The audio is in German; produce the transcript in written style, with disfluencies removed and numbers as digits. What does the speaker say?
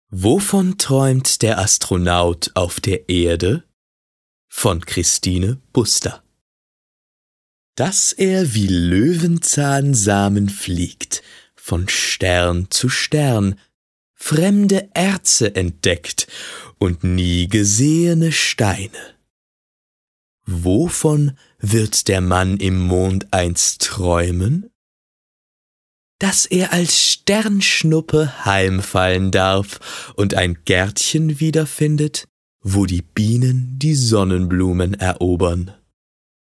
Wovon träumt der Astronaut auf der Erde? Von Christine Buster. Dass er wie Löwenzahnsamen fliegt, von Stern zu Stern, fremde Erze entdeckt und nie gesehene Steine. Wovon wird der Mann im Mond einst träumen? Dass er als Sternschnuppe heimfallen darf und ein Gärtchen wiederfindet, wo die Bienen die Sonnenblumen erobern.